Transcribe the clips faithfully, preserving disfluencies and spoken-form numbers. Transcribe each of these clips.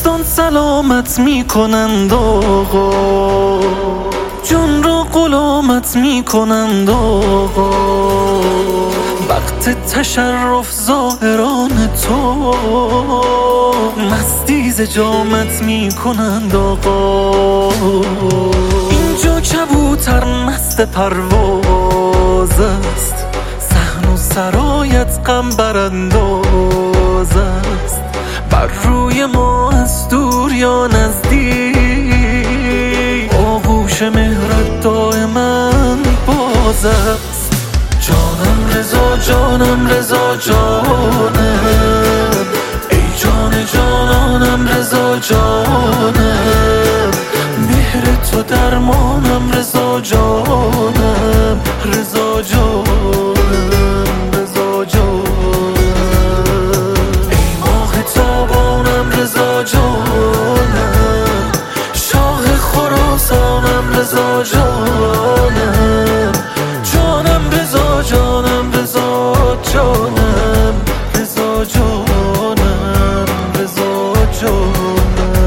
دوستان سلامت میکنند آقا، جان را غلامت میکنند آقا. وقت تشرف ظاهران تو مستی ز جامت میکنند آقا. اینجا کبوتر مست پرواز است، صحن و سرایت غم برانداز است. بر روی ما از دور یا نزدیک آغوش مهرت دائما باز است. جانم رضا جانم رضا جانم، ای جان جانانم رضا جانم. مهر تو درمانم رضا جانم، رضا جانم رضا جانم. ای ماه تابانم رضا جانم، شاه خراسانم رضا جانم. جانم رضا جانم رضا جانم، رضا جانم رضا جانم.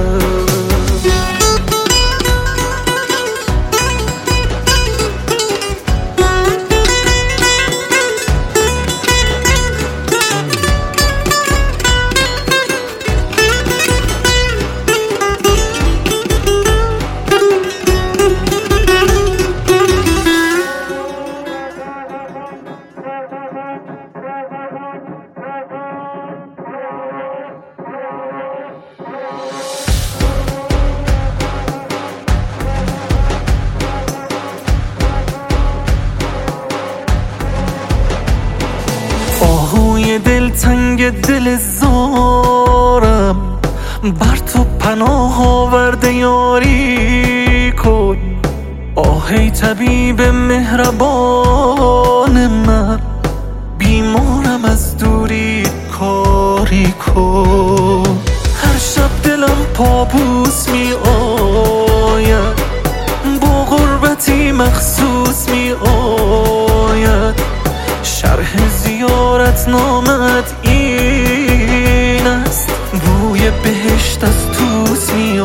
آهوی دلتنگ دل زارم، بر تو پناه آورده یاری کن. آه ای طبیب مهربان من، بیمارم از دوری کاری کن. هر شب دلم پابوس می آید، با غربتی مخصوص می آید. شرح زیارت نامت این است، بوی بهشت از توس می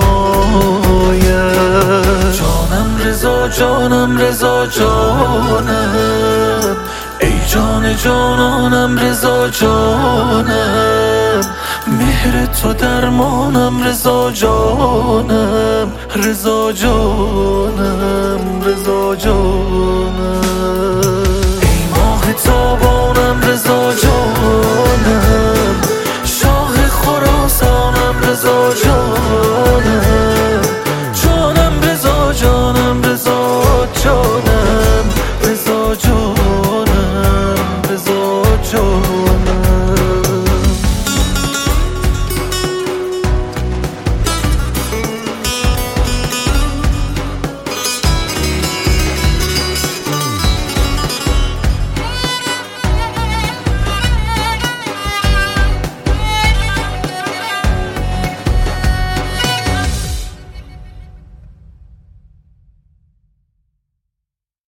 آید. جانم رضا جانم رضا جانم، ای جان جانانم رضا جانم. مهر تو درمانم رضا جانم، رضا جانم رضا جانم. تابانم رضا جانم،